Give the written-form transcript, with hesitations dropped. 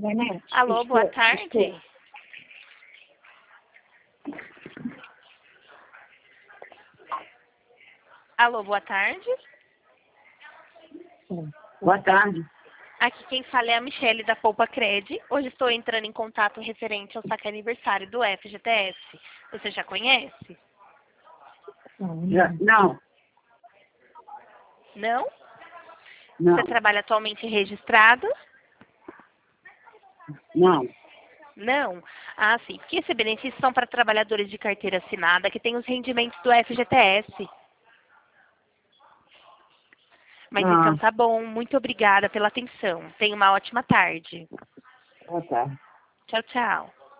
Nanete, Alô, boa tarde. Alô, boa tarde. Boa tarde. Aqui quem fala é a Michele da Poupa Cred. Hoje estou entrando em contato referente ao saque aniversário do FGTS. Você já conhece? Não. Não? Não. Você trabalha atualmente registrado? Não. Não? Ah, sim. Porque esses benefícios são para trabalhadores de carteira assinada que têm os rendimentos do FGTS. Mas então tá bom. Muito obrigada pela atenção. Tenha uma ótima tarde. Boa tarde. Tchau, tchau.